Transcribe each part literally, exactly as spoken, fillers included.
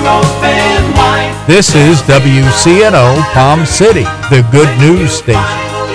This is W C N O Palm City, the good news station.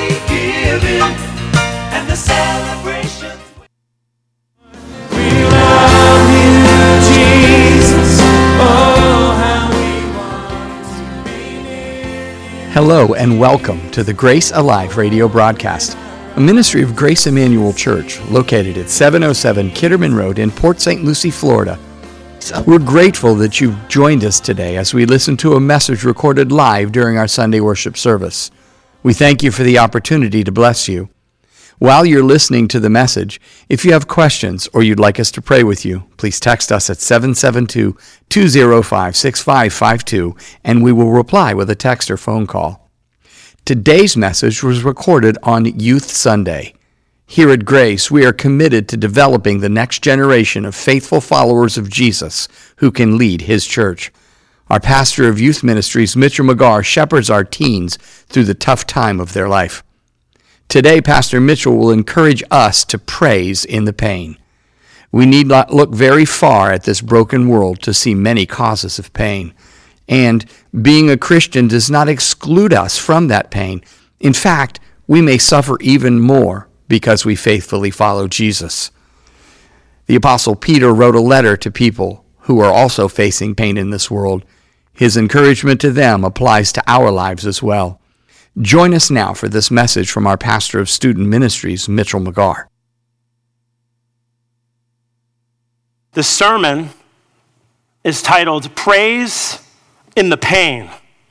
Hello and welcome to the Grace Alive radio broadcast, a ministry of Grace Emmanuel Church located at seven oh seven Kitterman Road in Port Saint Lucie, Florida. We're grateful that you've joined us today as we listen to a message recorded live during our Sunday worship service. We thank you for the opportunity to bless you. While you're listening to the message, if you have questions or you'd like us to pray with you, please text us at seven seven two, two oh five, six five five two and we will reply with a text or phone call. Today's message was recorded on Youth Sunday. Here at Grace, we are committed to developing the next generation of faithful followers of Jesus who can lead His church. Our pastor of youth ministries, Mitchell McGarr, shepherds our teens through the tough time of their life. Today, Pastor Mitchell will encourage us to praise in the pain. We need not look very far at this broken world to see many causes of pain. And being a Christian does not exclude us from that pain. In fact, we may suffer even more because we faithfully follow Jesus. The Apostle Peter wrote a letter to people who are also facing pain in this world. His encouragement to them applies to our lives as well. Join us now for this message from our pastor of student ministries, Mitchell McGarr. The sermon is titled, Praise in the Pain.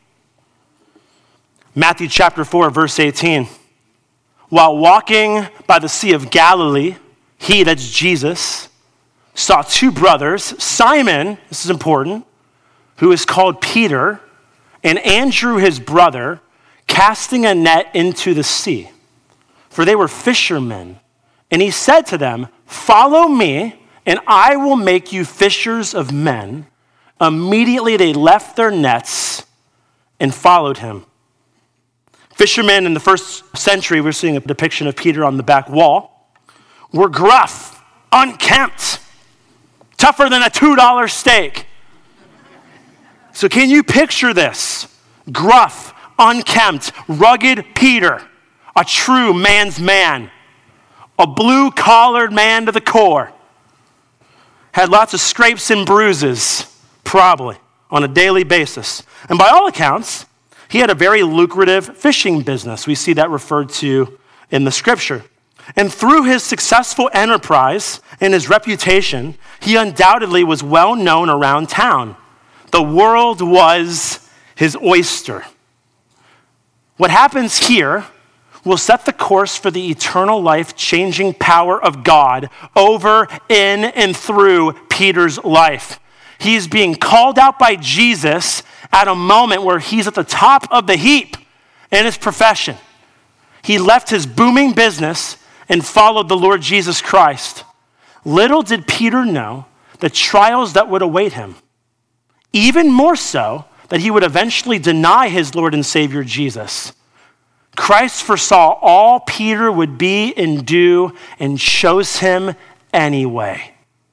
Matthew chapter four, verse eighteen. While walking by the Sea of Galilee, he, that's Jesus, saw two brothers, Simon, this is important, who is called Peter, and Andrew his brother, casting a net into the sea, for they were fishermen. And he said to them, follow me, and I will make you fishers of men. Immediately they left their nets and followed him. Fishermen in the first century, we're seeing a depiction of Peter on the back wall, were gruff, unkempt, tougher than a two dollar steak. So can you picture this? Gruff, unkempt, rugged Peter, a true man's man, a blue-collared man to the core, had lots of scrapes and bruises, probably, on a daily basis. And by all accounts, he had a very lucrative fishing business. We see that referred to in the scripture. And through his successful enterprise and his reputation, he undoubtedly was well known around town. The world was his oyster. What happens here will set the course for the eternal life-changing power of God over, in, and through Peter's life. He's being called out by Jesus at a moment where he's at the top of the heap in his profession. He left his booming business and followed the Lord Jesus Christ. Little did Peter know the trials that would await him. Even more so, that he would eventually deny his Lord and Savior Jesus. Christ foresaw all Peter would be and do and chose him anyway.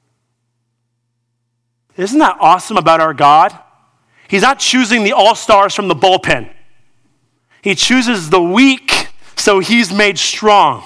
Isn't that awesome about our God? He's not choosing the all-stars from the bullpen. He chooses the weak, so he's made strong.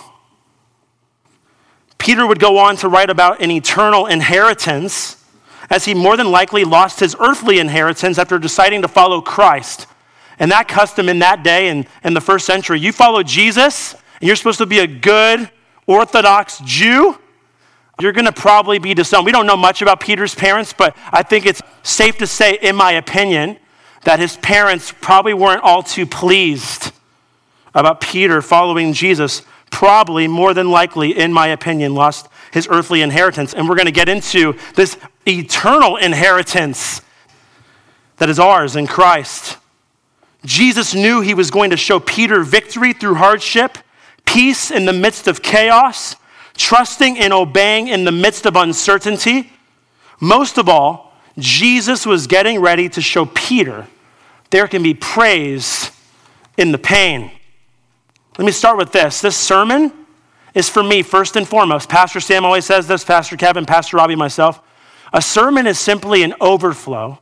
Peter would go on to write about an eternal inheritance, as he more than likely lost his earthly inheritance after deciding to follow Christ. And that custom in that day and in the first century, you follow Jesus, and you're supposed to be a good Orthodox Jew, you're going to probably be disowned. We don't know much about Peter's parents, but I think it's safe to say, in my opinion, that his parents probably weren't all too pleased about Peter following Jesus. Probably, more than likely, in my opinion, lost his earthly inheritance. And we're going to get into this eternal inheritance that is ours in Christ. Jesus knew he was going to show Peter victory through hardship, peace in the midst of chaos, trusting and obeying in the midst of uncertainty. Most of all, Jesus was getting ready to show Peter there can be praise in the pain. Let me start with this. This sermon is for me, first and foremost. Pastor Sam always says this, Pastor Kevin, Pastor Robbie, myself. A sermon is simply an overflow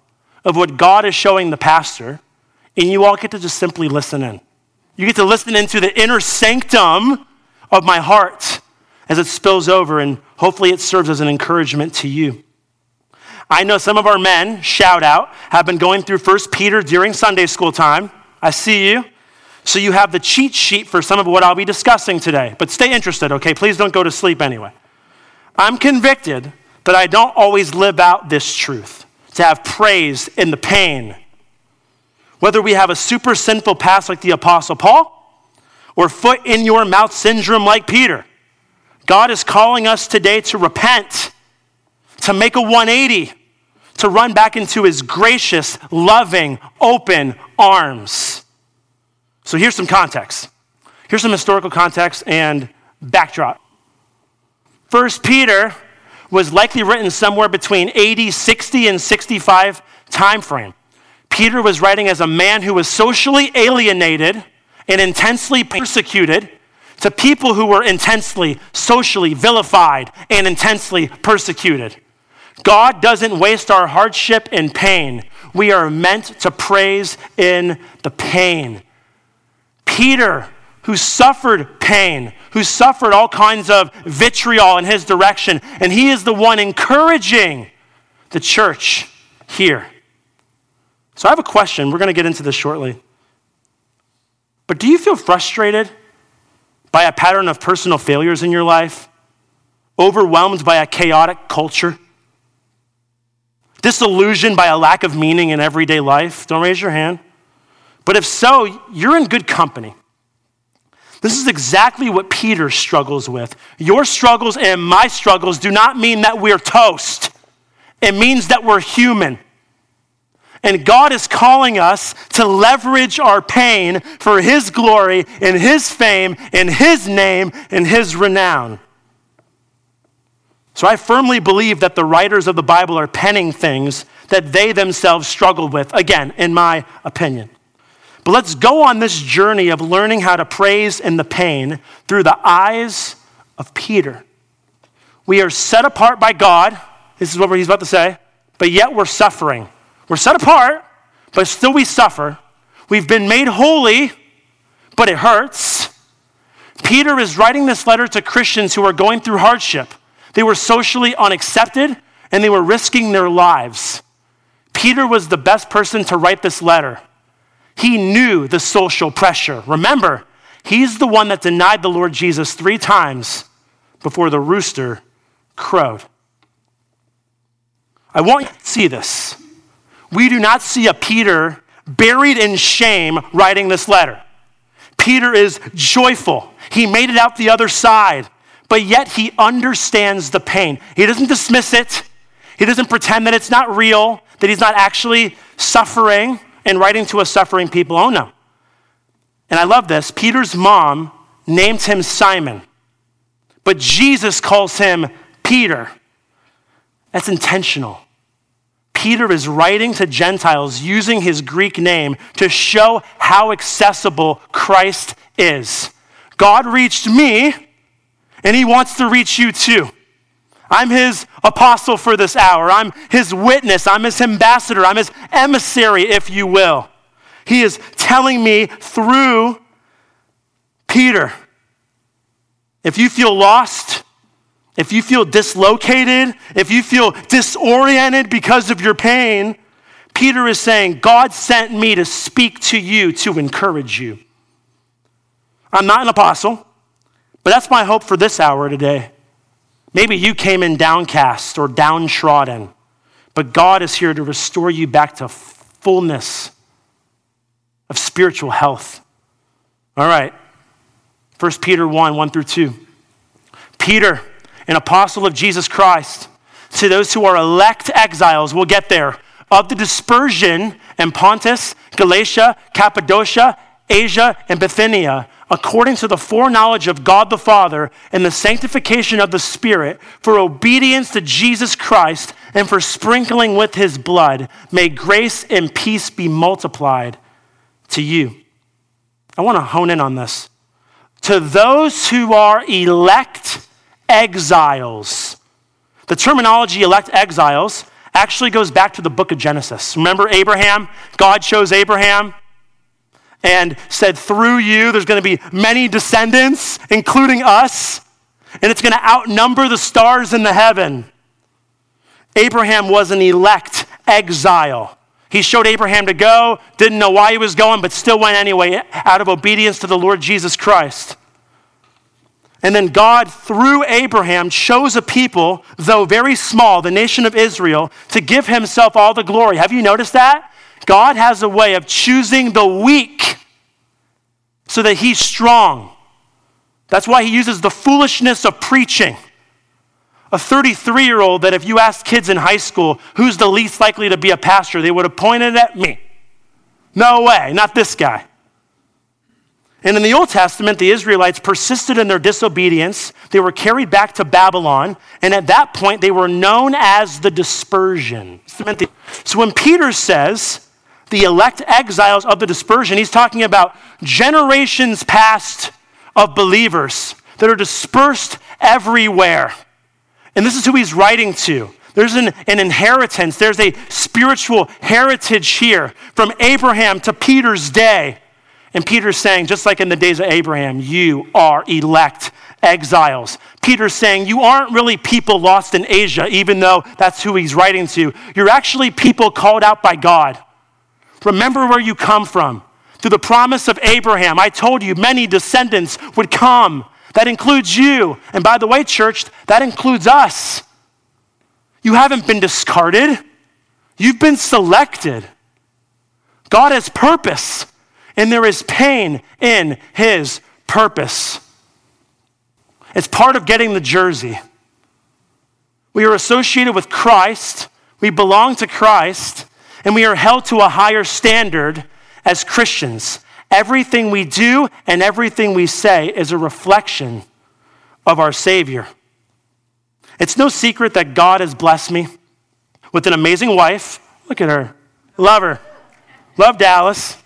of what God is showing the pastor, and you all get to just simply listen in. You get to listen into the inner sanctum of my heart as it spills over, and hopefully it serves as an encouragement to you. I know some of our men, shout out, have been going through First Peter during Sunday school time. I see you. So you have the cheat sheet for some of what I'll be discussing today. But stay interested, okay? Please don't go to sleep anyway. I'm convicted that I don't always live out this truth, to have praise in the pain. Whether we have a super sinful past like the Apostle Paul, or foot in your mouth syndrome like Peter, God is calling us today to repent, to make a one eighty, to run back into his gracious, loving, open arms. So here's some context. Here's some historical context and backdrop. First Peter was likely written somewhere between A D sixty and sixty-five time frame. Peter was writing as a man who was socially alienated and intensely persecuted to people who were intensely, socially vilified and intensely persecuted. God doesn't waste our hardship and pain. We are meant to praise in the pain. Peter, who suffered pain, who suffered all kinds of vitriol in his direction, and he is the one encouraging the church here. So I have a question. We're going to get into this shortly. But do you feel frustrated by a pattern of personal failures in your life? Overwhelmed by a chaotic culture? Disillusioned by a lack of meaning in everyday life? Don't raise your hand. But if so, you're in good company. This is exactly what Peter struggles with. Your struggles and my struggles do not mean that we're toast. It means that we're human. And God is calling us to leverage our pain for his glory and his fame and his name and his renown. So I firmly believe that the writers of the Bible are penning things that they themselves struggled with, again, in my opinion. But let's go on this journey of learning how to praise in the pain through the eyes of Peter. We are set apart by God. This is what he's about to say. But yet we're suffering. We're set apart, but still we suffer. We've been made holy, but it hurts. Peter is writing this letter to Christians who are going through hardship. They were socially unaccepted, and they were risking their lives. Peter was the best person to write this letter. He knew the social pressure. Remember, he's the one that denied the Lord Jesus three times before the rooster crowed. I want you to see this. We do not see a Peter buried in shame writing this letter. Peter is joyful. He made it out the other side, but yet he understands the pain. He doesn't dismiss it. He doesn't pretend that it's not real, that he's not actually suffering and writing to a suffering people. Oh no. And I love this. Peter's mom named him Simon, but Jesus calls him Peter. That's intentional. Peter is writing to Gentiles using his Greek name to show how accessible Christ is. God reached me, and he wants to reach you too. I'm his apostle for this hour. I'm his witness. I'm his ambassador. I'm his emissary, if you will. He is telling me through Peter, if you feel lost, if you feel dislocated, if you feel disoriented because of your pain, Peter is saying, God sent me to speak to you, to encourage you. I'm not an apostle, but that's my hope for this hour today. Maybe you came in downcast or downtrodden, but God is here to restore you back to fullness of spiritual health. All right, First Peter one, one through two. Peter, an apostle of Jesus Christ, to those who are elect exiles, we'll get there, of the dispersion in Pontus, Galatia, Cappadocia, Asia, and Bithynia, according to the foreknowledge of God the Father and the sanctification of the Spirit, for obedience to Jesus Christ and for sprinkling with his blood, may grace and peace be multiplied to you. I want to hone in on this. To those who are elect exiles. The terminology elect exiles actually goes back to the book of Genesis. Remember Abraham? God chose Abraham and said, through you, there's going to be many descendants, including us, and it's going to outnumber the stars in the heaven. Abraham was an elect exile. He showed Abraham to go, didn't know why he was going, but still went anyway out of obedience to the Lord Jesus Christ. And then God, through Abraham, chose a people, though very small, the nation of Israel, to give himself all the glory. Have you noticed that? God has a way of choosing the weak so that he's strong. That's why he uses the foolishness of preaching. A thirty-three-year-old that if you asked kids in high school, who's the least likely to be a pastor, they would have pointed at me. No way, not this guy. And in the Old Testament, the Israelites persisted in their disobedience. They were carried back to Babylon, and at that point, they were known as the dispersion. So when Peter says the elect exiles of the dispersion, he's talking about generations past of believers that are dispersed everywhere. And this is who he's writing to. There's an, an inheritance. There's a spiritual heritage here from Abraham to Peter's day. And Peter's saying, just like in the days of Abraham, you are elect exiles. Peter's saying, you aren't really people lost in Asia, even though that's who he's writing to. You're actually people called out by God. Remember where you come from. Through the promise of Abraham, I told you many descendants would come. That includes you. And by the way, church, that includes us. You haven't been discarded. You've been selected. God has purpose, and there is pain in his purpose. It's part of getting the jersey. We are associated with Christ. We belong to Christ, and we are held to a higher standard as Christians. Everything we do and everything we say is a reflection of our Savior. It's no secret that God has blessed me with an amazing wife. Look at her. Love her. Love Dallas.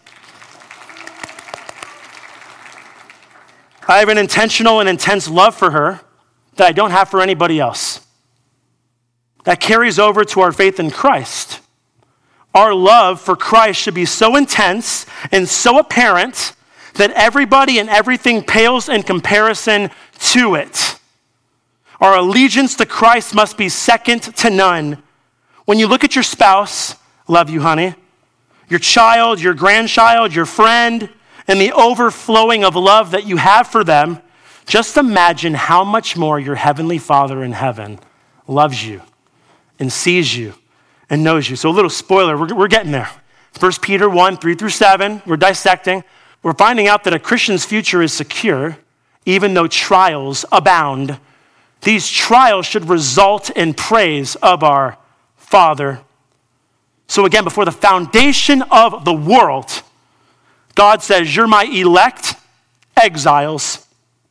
I have an intentional and intense love for her that I don't have for anybody else. That carries over to our faith in Christ. Our love for Christ should be so intense and so apparent that everybody and everything pales in comparison to it. Our allegiance to Christ must be second to none. When you look at your spouse, love you, honey, your child, your grandchild, your friend, and the overflowing of love that you have for them, just imagine how much more your heavenly Father in heaven loves you and sees you and knows you. So a little spoiler, we're, we're getting there. First Peter one, three through seven, we're dissecting. We're finding out that a Christian's future is secure, even though trials abound. These trials should result in praise of our Father. So again, before the foundation of the world, God says, you're my elect exiles.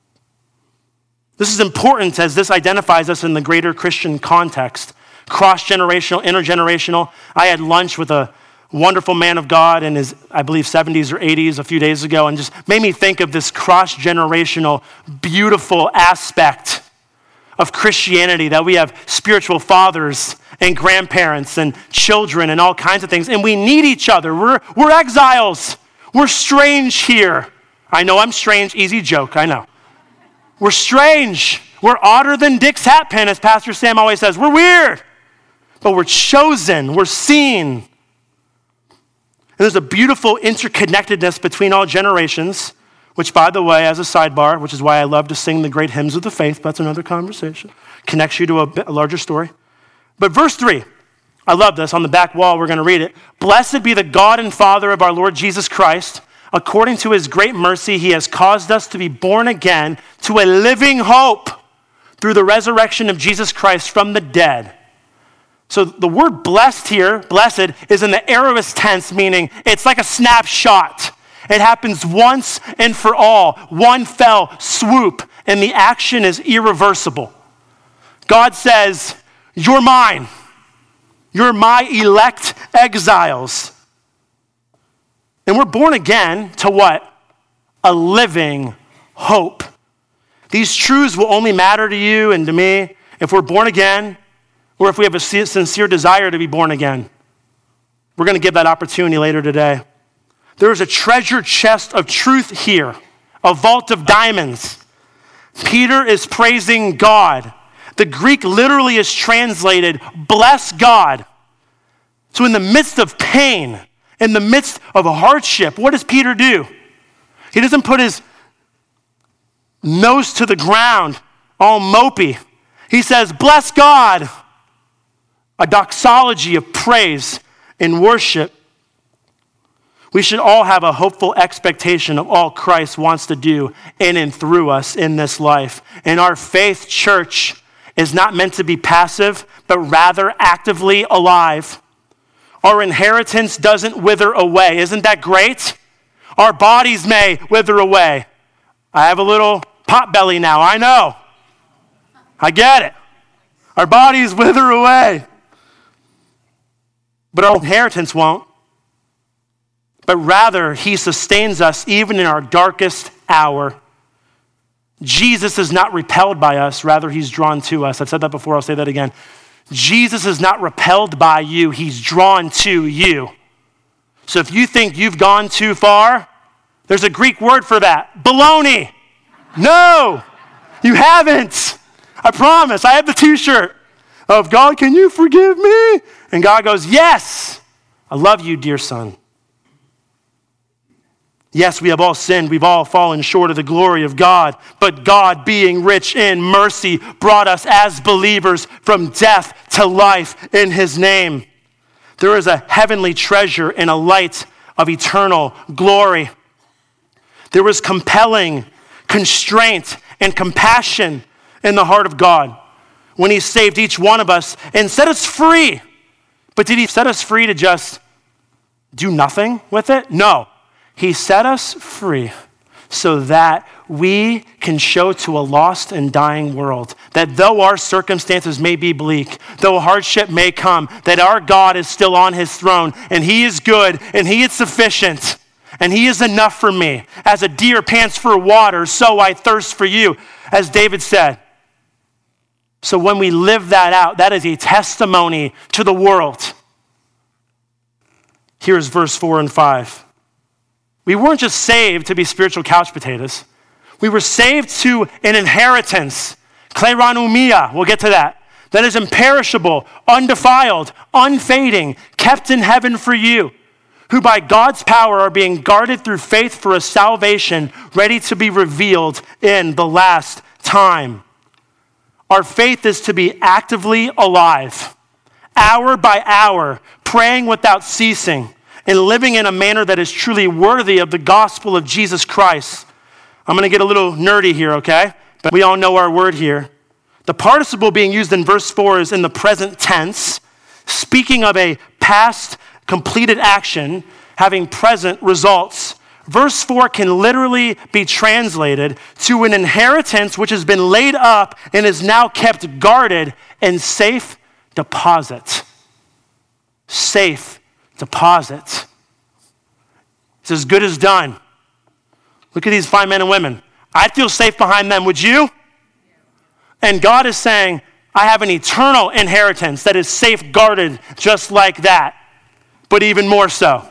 This is important as this identifies us in the greater Christian context. Cross-generational, intergenerational. I had lunch with a wonderful man of God in his, I believe, seventies or eighties a few days ago, and just made me think of this cross-generational, beautiful aspect of Christianity, that we have spiritual fathers and grandparents and children and all kinds of things, and we need each other. We're, we're exiles. We're strange here. I know I'm strange. Easy joke, I know. We're strange. We're odder than Dick's hat pin, as Pastor Sam always says. We're weird. But we're chosen, we're seen. And there's a beautiful interconnectedness between all generations, which, by the way, as a sidebar, which is why I love to sing the great hymns of the faith, but that's another conversation, connects you to a, bit, a larger story. But verse three, I love this. On the back wall, we're going to read it. Blessed be the God and Father of our Lord Jesus Christ. According to his great mercy, he has caused us to be born again to a living hope through the resurrection of Jesus Christ from the dead. So the word blessed here, blessed, is in the aorist tense, meaning it's like a snapshot. It happens once and for all, one fell swoop, and the action is irreversible. God says, you're mine. You're my elect exiles. And we're born again to what? A living hope. These truths will only matter to you and to me if we're born again, or if we have a sincere desire to be born again. We're going to give that opportunity later today. There is a treasure chest of truth here, a vault of diamonds. Peter is praising God. The Greek literally is translated, bless God. So in the midst of pain, in the midst of hardship, what does Peter do? He doesn't put his nose to the ground, all mopey. He says, bless God. A doxology of praise and worship. We should all have a hopeful expectation of all Christ wants to do in and through us in this life. And our faith, church, is not meant to be passive, but rather actively alive. Our inheritance doesn't wither away. Isn't that great? Our bodies may wither away. I have a little pot belly now, I know. I get it. Our bodies wither away. But our inheritance won't. But rather, he sustains us even in our darkest hour. Jesus is not repelled by us, rather he's drawn to us. I've said that before, I'll say that again. Jesus is not repelled by you, he's drawn to you. So if you think you've gone too far, there's a Greek word for that, baloney. No, you haven't. I promise, I have the t-shirt of God, can you forgive me? And God goes, yes, I love you, dear son. Yes, we have all sinned. We've all fallen short of the glory of God. But God, being rich in mercy, brought us as believers from death to life in his name. There is a heavenly treasure and a light of eternal glory. There was compelling constraint and compassion in the heart of God when he saved each one of us and set us free. But did he set us free to just do nothing with it? No. He set us free so that we can show to a lost and dying world that though our circumstances may be bleak, though hardship may come, that our God is still on his throne and he is good and he is sufficient and he is enough for me. As a deer pants for water, so I thirst for you, as David said. So when we live that out, that is a testimony to the world. Here's verse four and five. We weren't just saved to be spiritual couch potatoes. We were saved to an inheritance, kleronomia, we'll get to that, that is imperishable, undefiled, unfading, kept in heaven for you, who by God's power are being guarded through faith for a salvation ready to be revealed in the last time. Our faith is to be actively alive, hour by hour, praying without ceasing, and living in a manner that is truly worthy of the gospel of Jesus Christ. I'm going to get a little nerdy here, okay? But we all know our word here. The participle being used in verse four is in the present tense, speaking of a past completed action having present results. Verse four can literally be translated to an inheritance which has been laid up and is now kept guarded in safe deposit. Safe deposit. It's as good as done. Look at these fine men and women. I'd feel safe behind them, would you? And God is saying, I have an eternal inheritance that is safeguarded just like that, but even more so.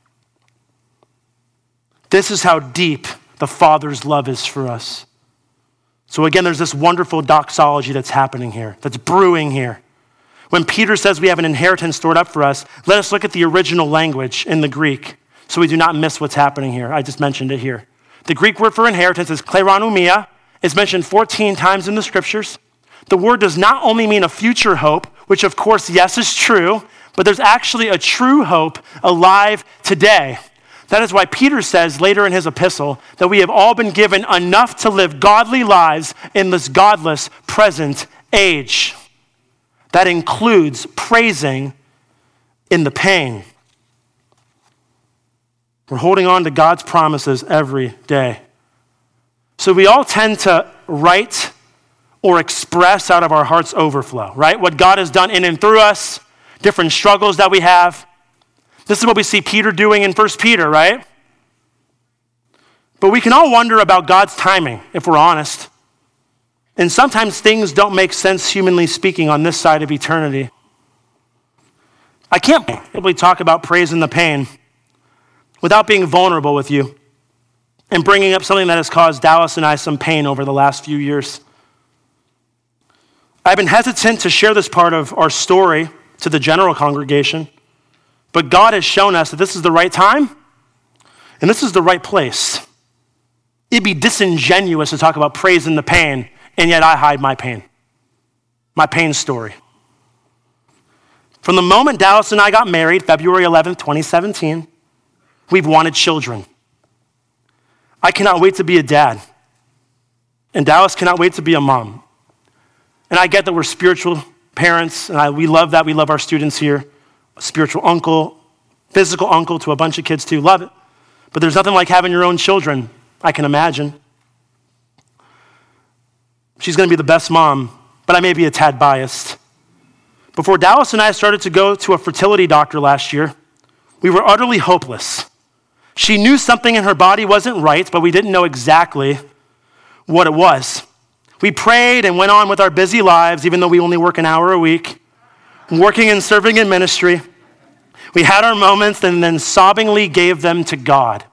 This is how deep the Father's love is for us. So again, there's this wonderful doxology that's happening here, that's brewing here. When Peter says we have an inheritance stored up for us, let us look at the original language in the Greek so we do not miss what's happening here. I just mentioned it here. The Greek word for inheritance is kleronomia. It's mentioned fourteen times in the scriptures. The word does not only mean a future hope, which of course, yes, is true, but there's actually a true hope alive today. That is why Peter says later in his epistle that we have all been given enough to live godly lives in this godless present age. That includes praising in the pain. We're holding on to God's promises every day. So we all tend to write or express out of our heart's overflow, right? What God has done in and through us, different struggles that we have. This is what we see Peter doing in First Peter, right? But we can all wonder about God's timing, if we're honest. And sometimes things don't make sense, humanly speaking, on this side of eternity. I can't possibly talk about praise in the pain without being vulnerable with you and bringing up something that has caused Dallas and I some pain over the last few years. I've been hesitant to share this part of our story to the general congregation, but God has shown us that this is the right time and this is the right place. It'd be disingenuous to talk about praise in the pain, and yet I hide my pain, my pain story. From the moment Dallas and I got married, February eleventh, twenty seventeen, we've wanted children. I cannot wait to be a dad, and Dallas cannot wait to be a mom. And I get that we're spiritual parents, and I, we love that. We love our students here. A spiritual uncle, physical uncle to a bunch of kids too, love it. But there's nothing like having your own children, I can imagine. She's gonna be the best mom, but I may be a tad biased. Before Dallas and I started to go to a fertility doctor last year, we were utterly hopeless. She knew something in her body wasn't right, but we didn't know exactly what it was. We prayed and went on with our busy lives, even though we only work an hour a week, working and serving in ministry. We had our moments and then sobbingly gave them to God.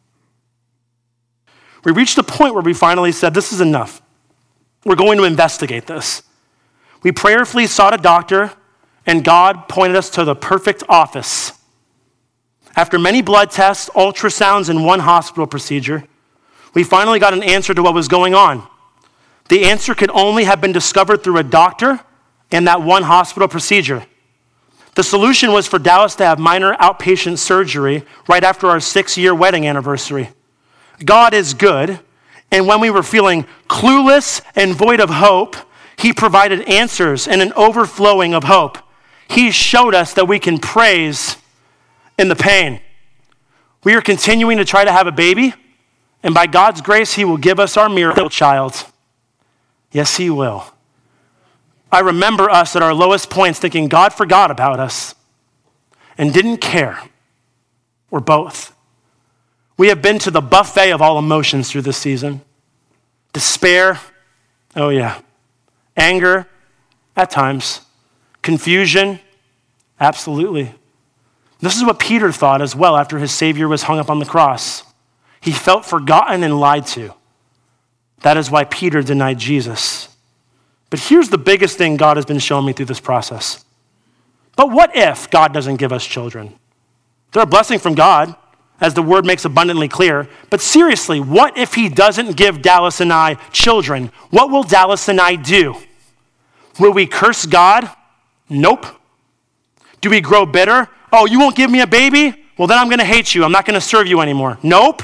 We reached a point where we finally said, this is enough. We're going to investigate this. We prayerfully sought a doctor, and God pointed us to the perfect office. After many blood tests, ultrasounds, and one hospital procedure, we finally got an answer to what was going on. The answer could only have been discovered through a doctor and that one hospital procedure. The solution was for Dallas to have minor outpatient surgery right after our six-year wedding anniversary. God is good, and when we were feeling clueless and void of hope, He provided answers and an overflowing of hope. He showed us that we can praise in the pain. We are continuing to try to have a baby, and by God's grace, He will give us our miracle child. Yes, He will. I remember us at our lowest points thinking God forgot about us and didn't care, or both. We have been to the buffet of all emotions through this season. Despair, oh yeah. Anger, at times. Confusion, absolutely. This is what Peter thought as well after his Savior was hung up on the cross. He felt forgotten and lied to. That is why Peter denied Jesus. But here's the biggest thing God has been showing me through this process. But what if God doesn't give us children? They're a blessing from God, as the word makes abundantly clear. But seriously, what if He doesn't give Dallas and I children? What will Dallas and I do? Will we curse God? Nope. Do we grow bitter? Oh, you won't give me a baby? Well, then I'm going to hate you. I'm not going to serve you anymore. Nope.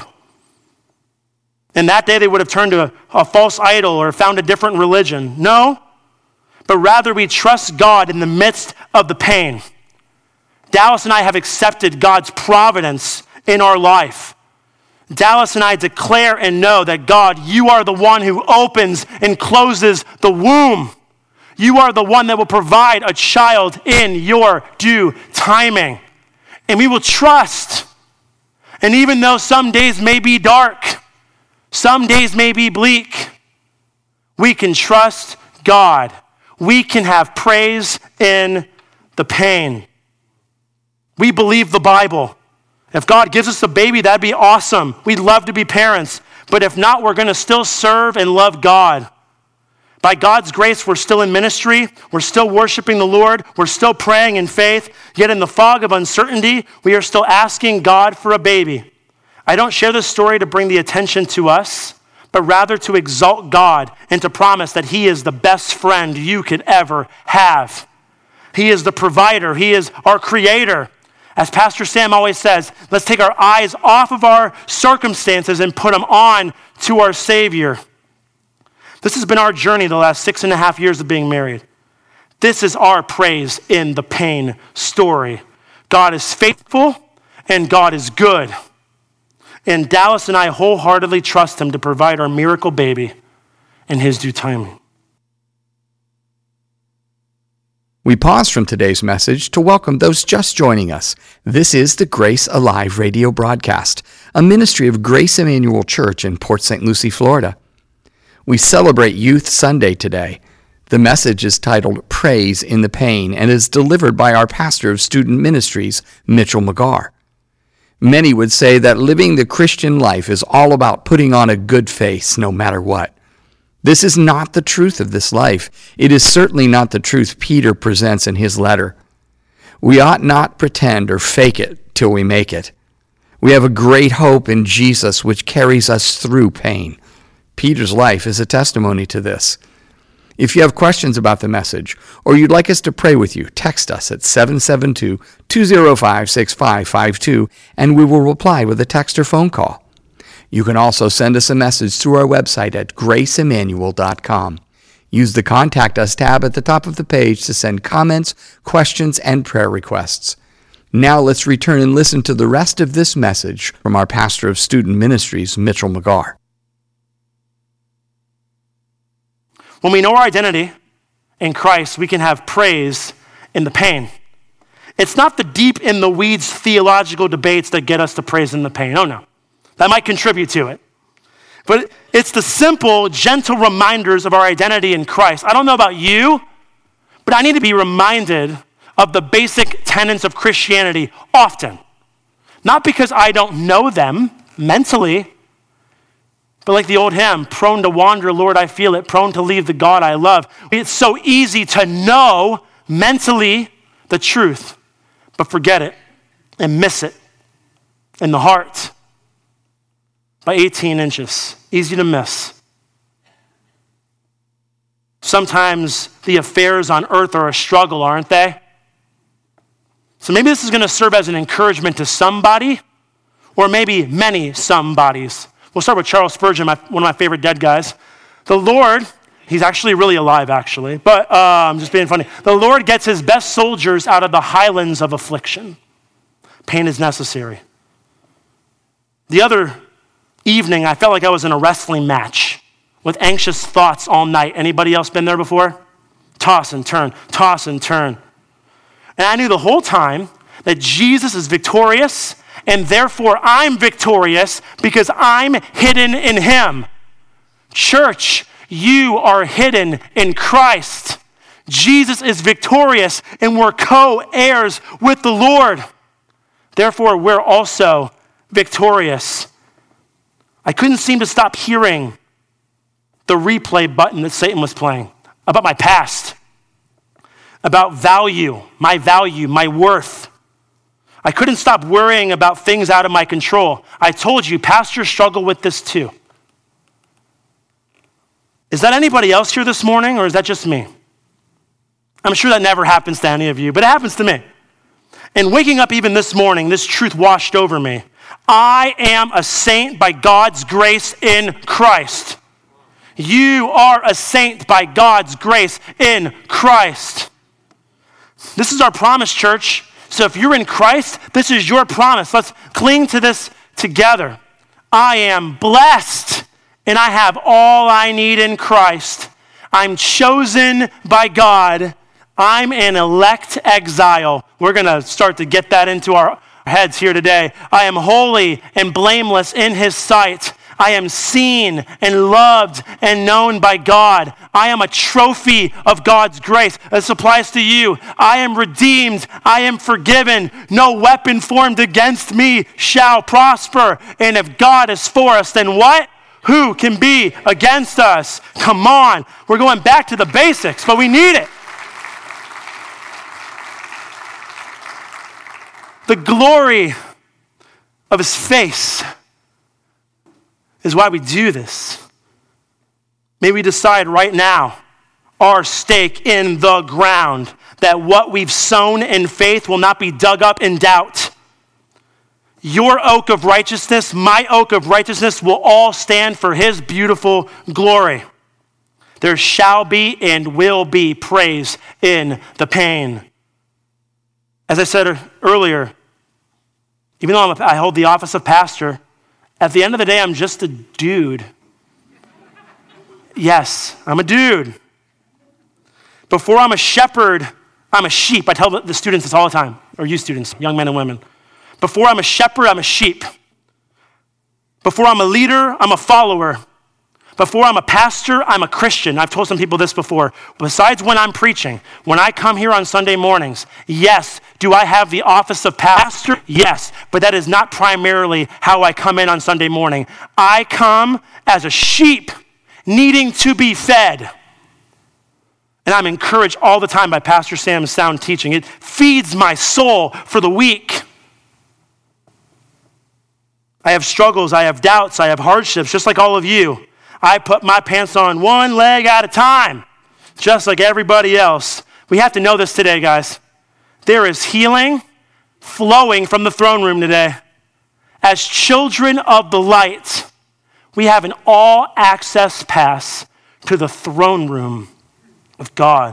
And that day they would have turned to a, a false idol or found a different religion. No. But rather we trust God in the midst of the pain. Dallas and I have accepted God's providence in our life. Dallas and I declare and know that God, you are the one who opens and closes the womb. You are the one that will provide a child in your due timing. And we will trust. And even though some days may be dark, some days may be bleak, we can trust God. We can have praise in the pain. We believe the Bible. If God gives us a baby, that'd be awesome. We'd love to be parents. But if not, we're going to still serve and love God. By God's grace, we're still in ministry. We're still worshiping the Lord. We're still praying in faith. Yet in the fog of uncertainty, we are still asking God for a baby. I don't share this story to bring the attention to us, but rather to exalt God and to promise that He is the best friend you could ever have. He is the provider. He is our creator. As Pastor Sam always says, let's take our eyes off of our circumstances and put them on to our Savior. This has been our journey the last six and a half years of being married. This is our praise in the pain story. God is faithful and God is good. And Dallas and I wholeheartedly trust Him to provide our miracle baby in His due timing. We pause from today's message to welcome those just joining us. This is the Grace Alive radio broadcast, a ministry of Grace Emmanuel Church in Port Saint Lucie, Florida. We celebrate Youth Sunday today. The message is titled Praise in the Pain and is delivered by our pastor of student ministries, Mitchell McGarr. Many would say that living the Christian life is all about putting on a good face no matter what. This is not the truth of this life. It is certainly not the truth Peter presents in his letter. We ought not pretend or fake it till we make it. We have a great hope in Jesus which carries us through pain. Peter's life is a testimony to this. If you have questions about the message or you'd like us to pray with you, text us at seven seven two, two zero five, six five five two and we will reply with a text or phone call. You can also send us a message through our website at grace emmanuel dot com. Use the Contact Us tab at the top of the page to send comments, questions, and prayer requests. Now let's return and listen to the rest of this message from our pastor of student ministries, Mitchell McGarr. When we know our identity in Christ, we can have praise in the pain. It's not the deep in the weeds theological debates that get us to praise in the pain. Oh no, that might contribute to it. But it's the simple, gentle reminders of our identity in Christ. I don't know about you, but I need to be reminded of the basic tenets of Christianity often. Not because I don't know them mentally, but like the old hymn, prone to wander, Lord, I feel it, prone to leave the God I love. It's so easy to know mentally the truth, but forget it and miss it in the heart by eighteen inches. Easy to miss. Sometimes the affairs on earth are a struggle, aren't they? So maybe this is going to serve as an encouragement to somebody, or maybe many somebodies. We'll start with Charles Spurgeon, my, one of my favorite dead guys. The Lord, he's actually really alive, actually, but uh, I'm just being funny. The Lord gets his best soldiers out of the highlands of affliction. Pain is necessary. The other evening, I felt like I was in a wrestling match with anxious thoughts all night. Anybody else been there before? Toss and turn, toss and turn. And I knew the whole time that Jesus is victorious, and therefore I'm victorious because I'm hidden in him. Church, you are hidden in Christ. Jesus is victorious, and we're co-heirs with the Lord. Therefore, we're also victorious. I couldn't seem to stop hearing the replay button that Satan was playing about my past, about value, my value, my worth. I couldn't stop worrying about things out of my control. I told you, pastors struggle with this too. Is that anybody else here this morning, or is that just me? I'm sure that never happens to any of you, but it happens to me. And waking up even this morning, this truth washed over me. I am a saint by God's grace in Christ. You are a saint by God's grace in Christ. This is our promise, church. So if you're in Christ, this is your promise. Let's cling to this together. I am blessed, and I have all I need in Christ. I'm chosen by God. I'm an elect exile. We're going to start to get that into our heads here today. I am holy and blameless in his sight. I am seen and loved and known by God. I am a trophy of God's grace. This applies to you. I am redeemed. I am forgiven. No weapon formed against me shall prosper. And if God is for us, then what? Who can be against us? Come on. We're going back to the basics, but we need it. The glory of his face is why we do this. May we decide right now, our stake in the ground, that what we've sown in faith will not be dug up in doubt. Your oak of righteousness, my oak of righteousness will all stand for his beautiful glory. There shall be and will be praise in the pain. As I said earlier, even though I'm a, I hold the office of pastor, at the end of the day, I'm just a dude. Yes, I'm a dude. Before I'm a shepherd, I'm a sheep. I tell the students this all the time, or you students, young men and women. Before I'm a shepherd, I'm a sheep. Before I'm a leader, I'm a follower. Before I'm a pastor, I'm a Christian. I've told some people this before. Besides when I'm preaching, when I come here on Sunday mornings, yes, do I have the office of pastor? Yes, but that is not primarily how I come in on Sunday morning. I come as a sheep needing to be fed. And I'm encouraged all the time by Pastor Sam's sound teaching. It feeds my soul for the week. I have struggles, I have doubts, I have hardships, just like all of you. I put my pants on one leg at a time, just like everybody else. We have to know this today, guys. There is healing flowing from the throne room today. As children of the light, we have an all-access pass to the throne room of God.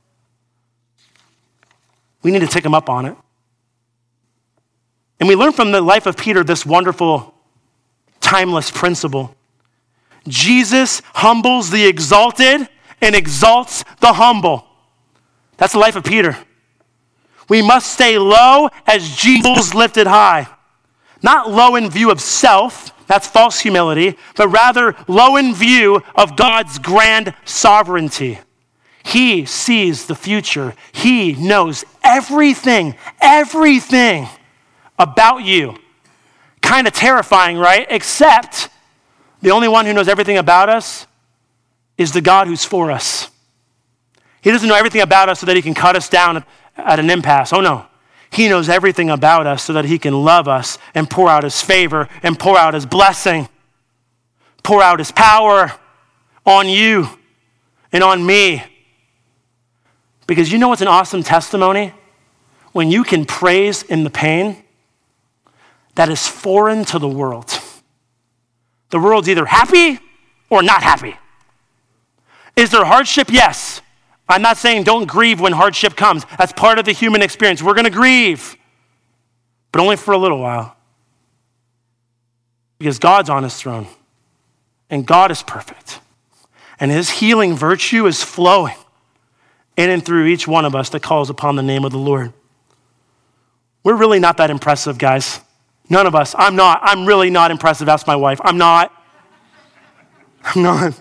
We need to take him up on it. And we learn from the life of Peter this wonderful, timeless principle. Jesus humbles the exalted and exalts the humble. That's the life of Peter. We must stay low as Jesus lifted high. Not low in view of self, that's false humility, but rather low in view of God's grand sovereignty. He sees the future. He knows everything, everything about you. Kind of terrifying, right? Except the only one who knows everything about us is the God who's for us. He doesn't know everything about us so that he can cut us down at an impasse. Oh no. He knows everything about us so that he can love us and pour out his favor and pour out his blessing, pour out his power on you and on me. Because you know what's an awesome testimony? When you can praise in the pain that is foreign to the world. The world's either happy or not happy. Is there hardship? Yes. I'm not saying don't grieve when hardship comes. That's part of the human experience. We're going to grieve, but only for a little while. Because God's on his throne, and God is perfect, and his healing virtue is flowing in and through each one of us that calls upon the name of the Lord. We're really not that impressive, guys. None of us. I'm not. I'm really not impressive. Ask my wife. I'm not. I'm not.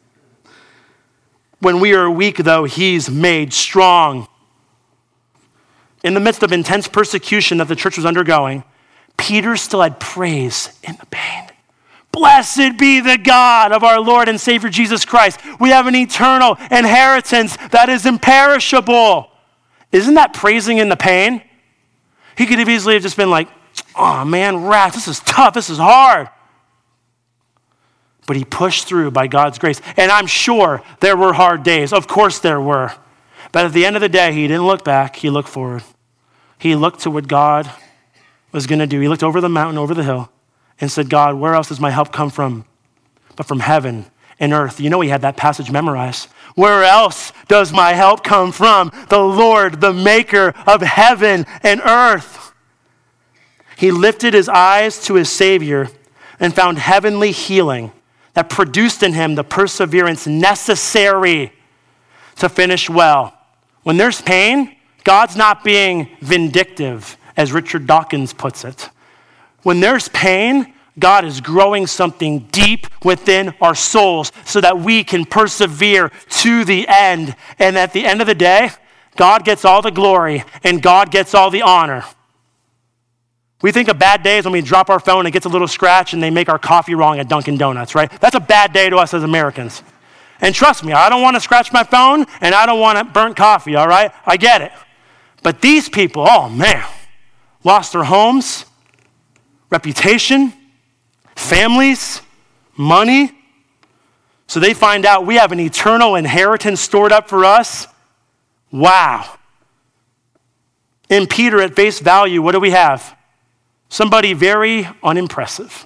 When we are weak, though, he's made strong. In the midst of intense persecution that the church was undergoing, Peter still had praise in the pain. Blessed be the God of our Lord and Savior Jesus Christ. We have an eternal inheritance that is imperishable. Isn't that praising in the pain? He could have easily have just been like, oh man, wrath, this is tough, this is hard. But he pushed through by God's grace. And I'm sure there were hard days. Of course there were. But at the end of the day, he didn't look back, he looked forward. He looked to what God was going to do. He looked over the mountain, over the hill, and said, God, where else does my help come from? But from heaven and earth. You know he had that passage memorized. Where else does my help come from? The Lord, the maker of heaven and earth. He lifted his eyes to his Savior and found heavenly healing that produced in him the perseverance necessary to finish well. When there's pain, God's not being vindictive, as Richard Dawkins puts it. When there's pain, God is growing something deep within our souls so that we can persevere to the end. And at the end of the day, God gets all the glory and God gets all the honor. We think of bad days when we drop our phone and it gets a little scratch and they make our coffee wrong at Dunkin' Donuts, right? That's a bad day to us as Americans. And trust me, I don't want to scratch my phone and I don't want burnt coffee, all right? I get it. But these people, oh man, lost their homes, reputation, families, money. So they find out we have an eternal inheritance stored up for us. Wow. In Peter, at face value, what do we have? Somebody very unimpressive.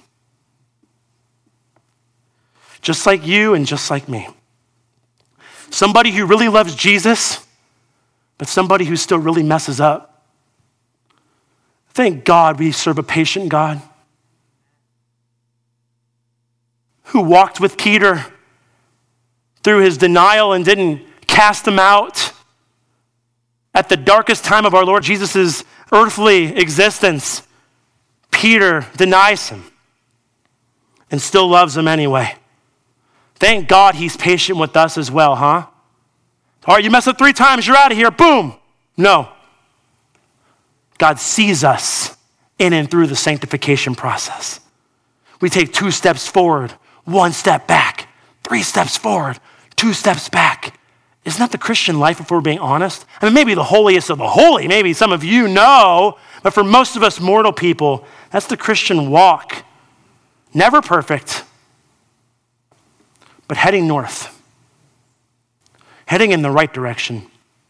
Just like you and just like me. Somebody who really loves Jesus, but somebody who still really messes up. Thank God we serve a patient God who walked with Peter through his denial and didn't cast him out at the darkest time of our Lord Jesus' earthly existence. Peter denies him and still loves him anyway. Thank God he's patient with us as well, huh? All right, you mess up three times, you're out of here, boom. No. God sees us in and through the sanctification process. We take two steps forward, one step back, three steps forward, two steps back. Isn't that the Christian life if we're being honest? I mean, maybe the holiest of the holy, maybe some of you know, but for most of us mortal people, that's the Christian walk. Never perfect, but heading north, heading in the right direction.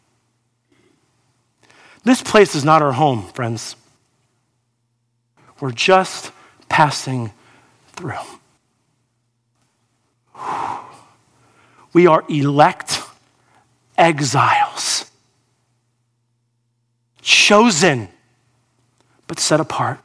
This place is not our home, friends. We're just passing through. We are elect exiles, chosen, but set apart.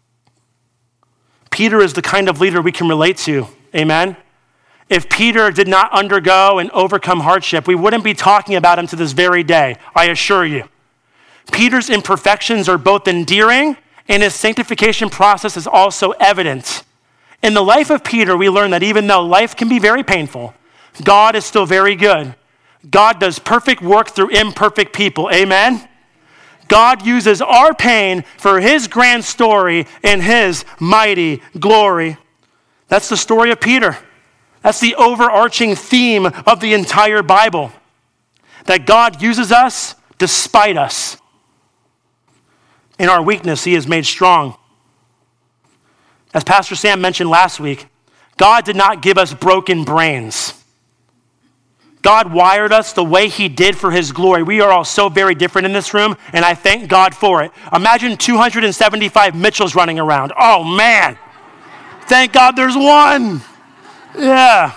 Peter is the kind of leader we can relate to, amen? If Peter did not undergo and overcome hardship, we wouldn't be talking about him to this very day, I assure you. Peter's imperfections are both endearing, and his sanctification process is also evident. In the life of Peter, we learn that even though life can be very painful, God is still very good. God does perfect work through imperfect people, amen? God uses our pain for his grand story and his mighty glory. That's the story of Peter. That's the overarching theme of the entire Bible, that God uses us despite us. In our weakness, he is made strong. As Pastor Sam mentioned last week, God did not give us broken brains. God wired us the way he did for his glory. We are all so very different in this room, and I thank God for it. Imagine two hundred seventy-five Mitchells running around. Oh, man. Thank God there's one. Yeah.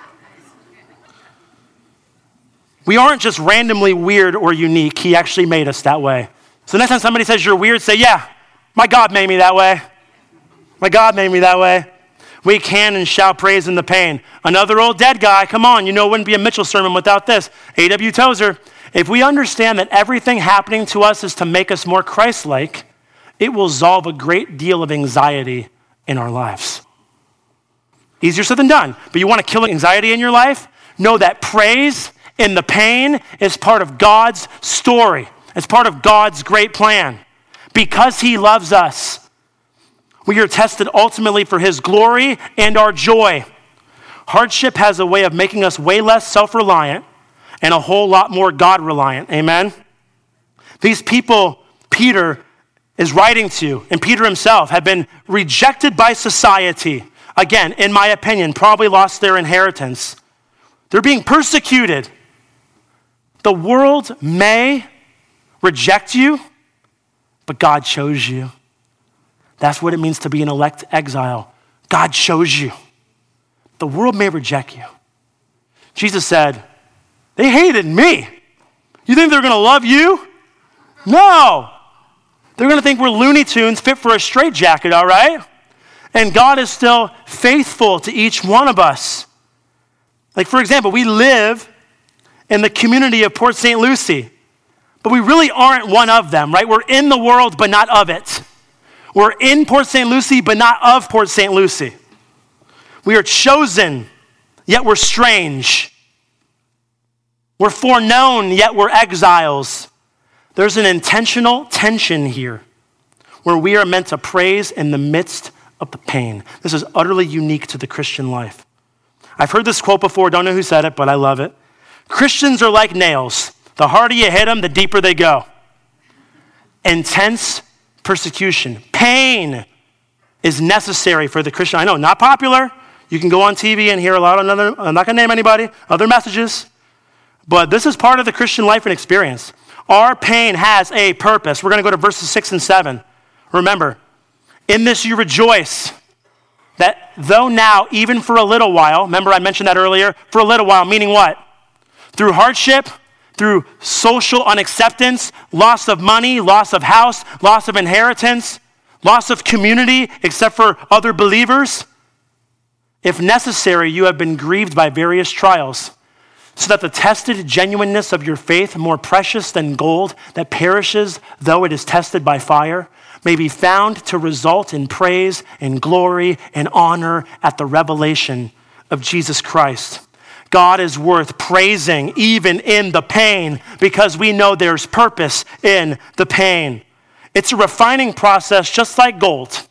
We aren't just randomly weird or unique. He actually made us that way. So next time somebody says you're weird, say, yeah, my God made me that way. My God made me that way. We can and shall praise in the pain. Another old dead guy, come on, you know it wouldn't be a Mitchell sermon without this. A W Tozer, if we understand that everything happening to us is to make us more Christ-like, it will solve a great deal of anxiety in our lives. Easier said than done, but you want to kill anxiety in your life? Know that praise in the pain is part of God's story. It's part of God's great plan. Because he loves us, we are tested ultimately for his glory and our joy. Hardship has a way of making us way less self-reliant and a whole lot more God-reliant. Amen? These people Peter is writing to, and Peter himself, have been rejected by society. Again, in my opinion, probably lost their inheritance. They're being persecuted. The world may reject you, but God chose you. That's what it means to be an elect exile. God chose you. The world may reject you. Jesus said, they hated me. You think they're going to love you? No. They're going to think we're Looney Tunes fit for a straitjacket, all right? And God is still faithful to each one of us. Like, for example, we live in the community of Port Saint Lucie, but we really aren't one of them, right? We're in the world, but not of it. We're in Port Saint Lucie, but not of Port Saint Lucie. We are chosen, yet we're strange. We're foreknown, yet we're exiles. There's an intentional tension here where we are meant to praise in the midst of the pain. This is utterly unique to the Christian life. I've heard this quote before, don't know who said it, but I love it. Christians are like nails. The harder you hit them, the deeper they go. Intense persecution, pain is necessary for the Christian. I know, not popular. You can go on T V and hear a lot of other, I'm not going to name anybody, other messages. But this is part of the Christian life and experience. Our pain has a purpose. We're going to go to verses six and seven. Remember, in this you rejoice, that though now, even for a little while, remember I mentioned that earlier, for a little while, meaning what? Through hardship, through social unacceptance, loss of money, loss of house, loss of inheritance, loss of community, except for other believers. If necessary, you have been grieved by various trials, so that the tested genuineness of your faith, more precious than gold that perishes though it is tested by fire, may be found to result in praise and glory and honor at the revelation of Jesus Christ. God is worth praising even in the pain because we know there's purpose in the pain. It's a refining process just like gold.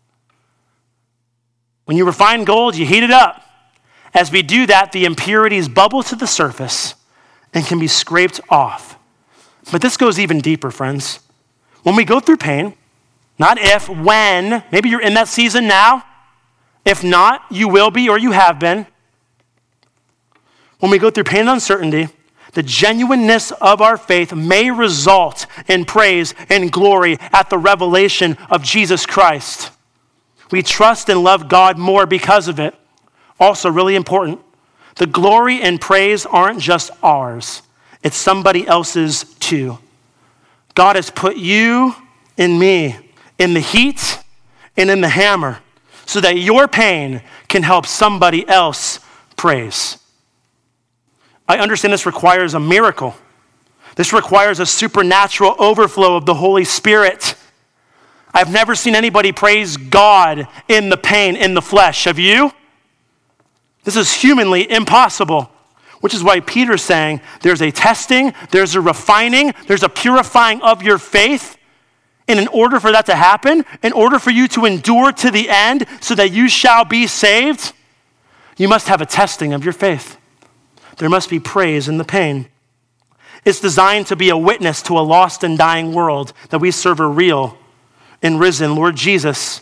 When you refine gold, you heat it up. As we do that, the impurities bubble to the surface and can be scraped off. But this goes even deeper, friends. When we go through pain, not if, when, maybe you're in that season now. If not, you will be or you have been. When we go through pain and uncertainty, the genuineness of our faith may result in praise and glory at the revelation of Jesus Christ. We trust and love God more because of it. Also, really important, the glory and praise aren't just ours. It's somebody else's too. God has put you and me in the heat and in the hammer so that your pain can help somebody else praise. I understand this requires a miracle. This requires a supernatural overflow of the Holy Spirit. I've never seen anybody praise God in the pain, in the flesh. Have you? This is humanly impossible, which is why Peter's saying there's a testing, there's a refining, there's a purifying of your faith. And in order for that to happen, in order for you to endure to the end so that you shall be saved, you must have a testing of your faith. There must be praise in the pain. It's designed to be a witness to a lost and dying world that we serve a real and risen Lord Jesus.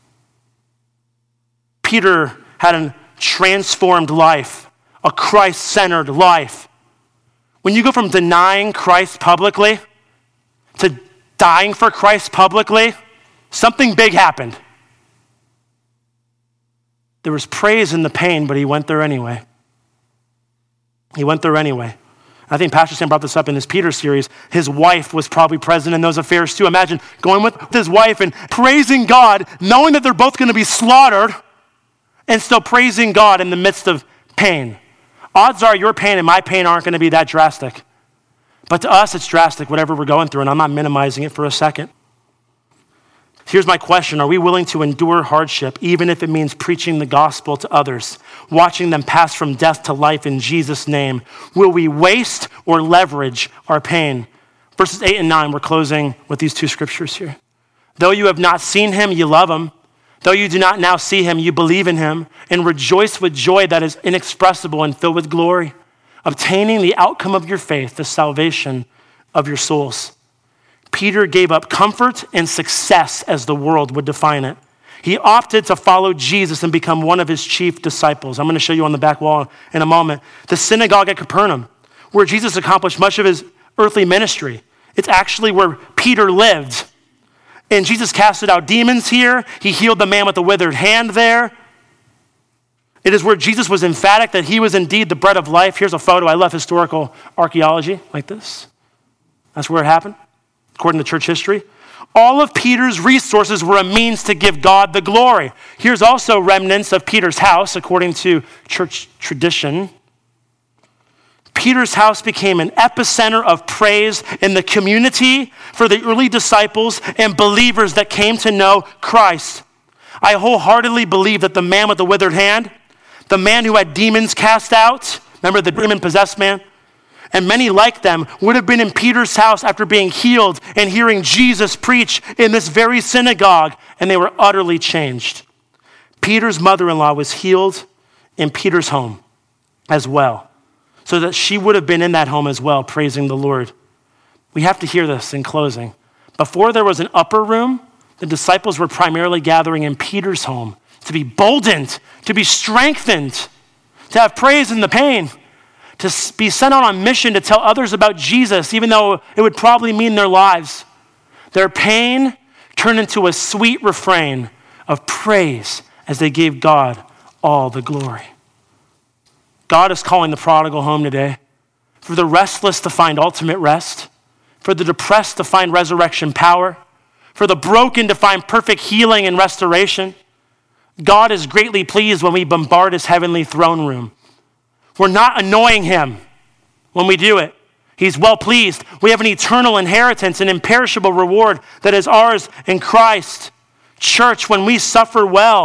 Peter had a transformed life, a Christ-centered life. When you go from denying Christ publicly to dying for Christ publicly, something big happened. There was praise in the pain, but he went there anyway. He went there anyway. I think Pastor Sam brought this up in his Peter series. His wife was probably present in those affairs too. Imagine going with his wife and praising God, knowing that they're both going to be slaughtered, and still praising God in the midst of pain. Odds are your pain and my pain aren't going to be that drastic. But to us, it's drastic, whatever we're going through, and I'm not minimizing it for a second. Here's my question. Are we willing to endure hardship, even if it means preaching the gospel to others, watching them pass from death to life in Jesus' name? Will we waste or leverage our pain? Verses eight and nine, we're closing with these two scriptures here. Though you have not seen him, you love him. Though you do not now see him, you believe in him and rejoice with joy that is inexpressible and filled with glory, obtaining the outcome of your faith, the salvation of your souls. Peter gave up comfort and success as the world would define it. He opted to follow Jesus and become one of his chief disciples. I'm going to show you on the back wall in a moment. The synagogue at Capernaum, where Jesus accomplished much of his earthly ministry. It's actually where Peter lived. And Jesus casted out demons here. He healed the man with the withered hand there. It is where Jesus was emphatic that he was indeed the bread of life. Here's a photo. I love historical archaeology like this. That's where it happened, according to church history. All of Peter's resources were a means to give God the glory. Here's also remnants of Peter's house, according to church tradition. Peter's house became an epicenter of praise in the community for the early disciples and believers that came to know Christ. I wholeheartedly believe that the man with the withered hand, the man who had demons cast out, remember the demon-possessed man? And many like them would have been in Peter's house after being healed and hearing Jesus preach in this very synagogue, and they were utterly changed. Peter's mother-in-law was healed in Peter's home as well, so that she would have been in that home as well, praising the Lord. We have to hear this in closing. Before there was an upper room, the disciples were primarily gathering in Peter's home to be boldened, to be strengthened, to have praise in the pain, to be sent out on mission to tell others about Jesus, even though it would probably mean their lives. Their pain turned into a sweet refrain of praise as they gave God all the glory. God is calling the prodigal home today, for the restless to find ultimate rest, for the depressed to find resurrection power, for the broken to find perfect healing and restoration. God is greatly pleased when we bombard his heavenly throne room. We're not annoying him when we do it. He's well pleased. We have an eternal inheritance, an imperishable reward that is ours in Christ. Church, when we suffer well,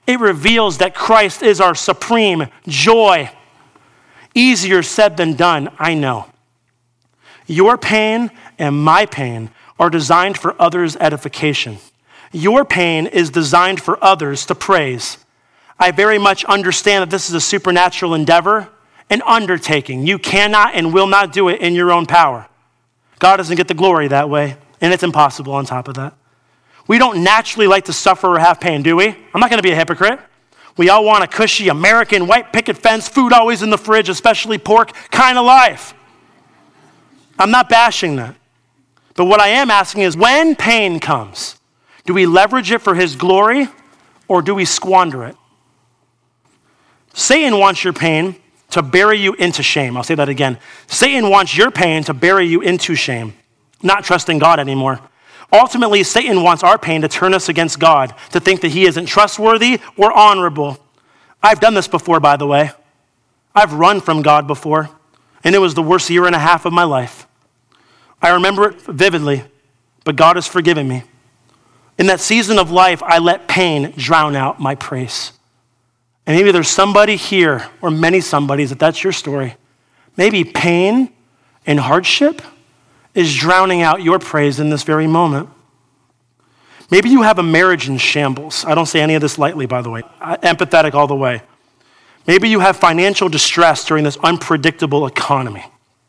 It reveals that Christ is our supreme joy. Easier said than done, I know. Your pain and my pain are designed for others' edification. Your pain is designed for others to praise. I very much understand that this is a supernatural endeavor, an undertaking. You cannot and will not do it in your own power. God doesn't get the glory that way, and it's impossible on top of that. We don't naturally like to suffer or have pain, do we? I'm not going to be a hypocrite. We all want a cushy American white picket fence, food always in the fridge, especially pork, kind of life. I'm not bashing that. But what I am asking is, when pain comes, do we leverage it for his glory or do we squander it? Satan wants your pain to bury you into shame. I'll say that again. Satan wants your pain to bury you into shame, not trusting God anymore. Ultimately, Satan wants our pain to turn us against God, to think that he isn't trustworthy or honorable. I've done this before, by the way. I've run from God before, and it was the worst year and a half of my life. I remember it vividly, but God has forgiven me. In that season of life, I let pain drown out my praise. And maybe there's somebody here, or many somebodies, that that's your story. Maybe pain and hardship is drowning out your praise in this very moment. Maybe you have a marriage in shambles. I don't say any of this lightly, by the way. I'm empathetic all the way. Maybe you have financial distress during this unpredictable economy.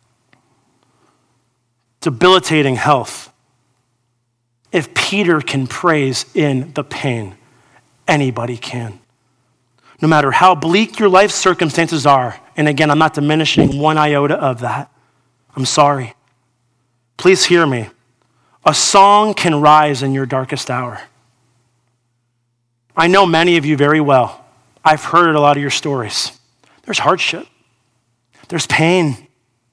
Debilitating health. If Peter can praise in the pain, anybody can. No matter how bleak your life circumstances are, and again, I'm not diminishing one iota of that. I'm sorry. Please hear me. A song can rise in your darkest hour. I know many of you very well. I've heard a lot of your stories. There's hardship. There's pain.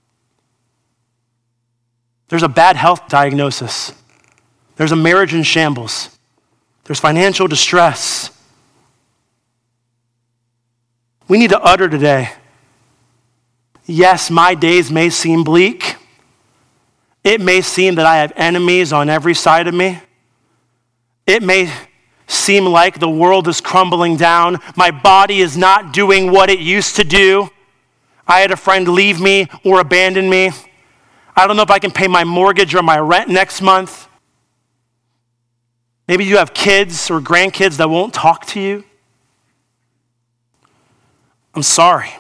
There's a bad health diagnosis. There's a marriage in shambles. There's financial distress. We need to utter today, yes, my days may seem bleak. It may seem that I have enemies on every side of me. It may seem like the world is crumbling down. My body is not doing what it used to do. I had a friend leave me or abandon me. I don't know if I can pay my mortgage or my rent next month. Maybe you have kids or grandkids that won't talk to you. I'm sorry.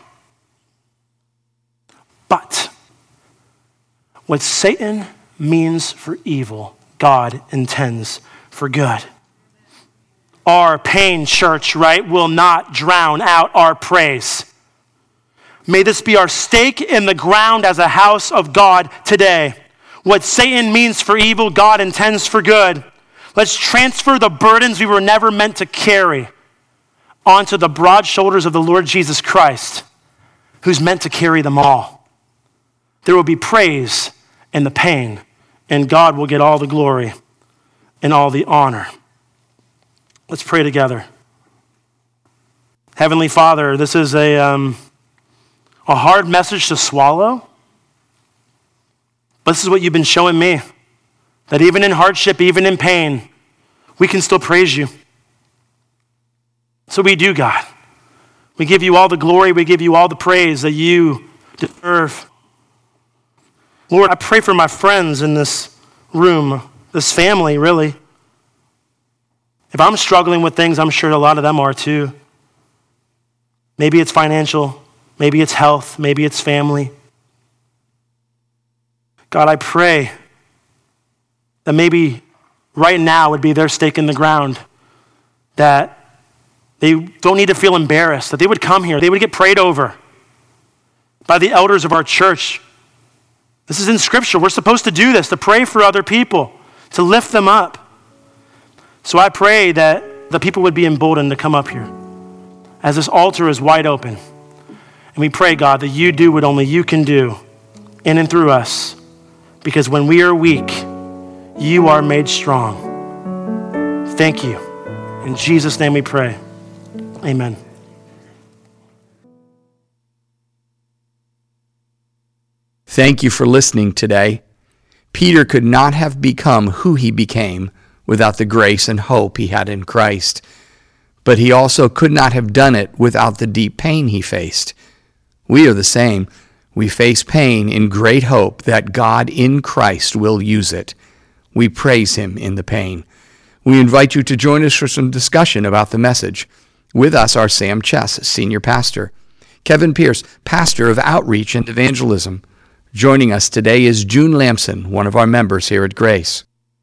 But what Satan means for evil, God intends for good. Our pain, church, right, will not drown out our praise. May this be our stake in the ground as a house of God today. What Satan means for evil, God intends for good. Let's transfer the burdens we were never meant to carry onto the broad shoulders of the Lord Jesus Christ, who's meant to carry them all. There will be praise in the pain, and God will get all the glory and all the honor. Let's pray together. Heavenly Father, this is a, um, a hard message to swallow, but this is what you've been showing me, that even in hardship, even in pain, we can still praise you. So we do, God. We give you all the glory. We give you all the praise that you deserve. Lord, I pray for my friends in this room, this family, really. If I'm struggling with things, I'm sure a lot of them are too. Maybe it's financial. Maybe it's health. Maybe it's family. God, I pray that maybe right now would be their stake in the ground, that they don't need to feel embarrassed, that they would come here, they would get prayed over by the elders of our church. This is in Scripture. We're supposed to do this, to pray for other people, to lift them up. So I pray that the people would be emboldened to come up here as this altar is wide open. And we pray, God, that you do what only you can do in and through us. Because when we are weak, you are made strong. Thank you. In Jesus' name we pray. Amen. Thank you for listening today. Peter could not have become who he became without the grace and hope he had in Christ. but he also could not have done it without the deep pain he faced. We are the same. We face pain in great hope that God in Christ will use it. We praise him in the pain. We invite you to join us for some discussion about the message. With us are Sam Chess, Senior Pastor, Kevin Pierce, Pastor of Outreach and Evangelism. Joining us today is June Lamson, one of our members here at Grace.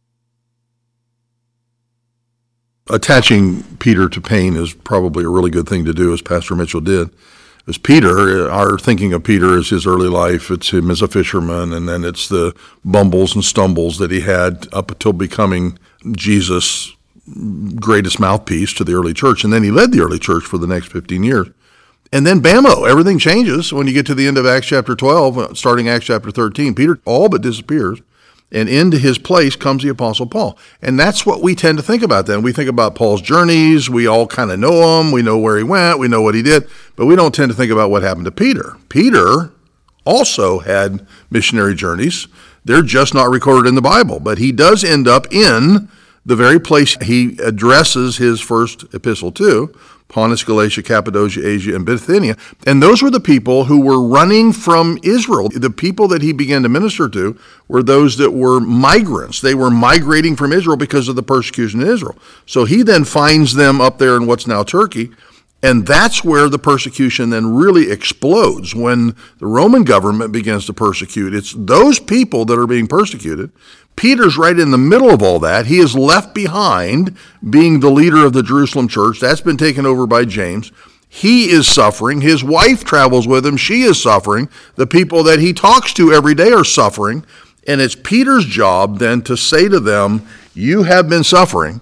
Attaching Peter to pain is probably a really good thing to do, as Pastor Mitchell did. As Peter, our thinking of Peter is his early life. It's him as a fisherman, and then it's the bumbles and stumbles that he had up until becoming Jesus' greatest mouthpiece to the early church. And then he led the early church for the next fifteen years. And then bammo, everything changes when you get to the end of Acts chapter twelve, starting Acts chapter thirteen. Peter all but disappears, and into his place comes the Apostle Paul. And that's what we tend to think about then. We think about Paul's journeys. We all kind of know him. We know where he went. We know what he did. But we don't tend to think about what happened to Peter. Peter also had missionary journeys. They're just not recorded in the Bible. But he does end up in the very place he addresses his first epistle to, Pontus, Galatia, Cappadocia, Asia, and Bithynia. And those were the people who were running from Israel. The people that he began to minister to were those that were migrants. They were migrating from Israel because of the persecution in Israel. So he then finds them up there in what's now Turkey, and that's where the persecution then really explodes. When the Roman government begins to persecute, it's those people that are being persecuted. Peter's right in the middle of all that. He is left behind being the leader of the Jerusalem church. That's been taken over by James. He is suffering. His wife travels with him. She is suffering. The people that he talks to every day are suffering. And it's Peter's job then to say to them, you have been suffering,